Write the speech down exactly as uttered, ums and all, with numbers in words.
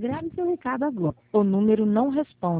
Grave seu recado agora. O número não responde.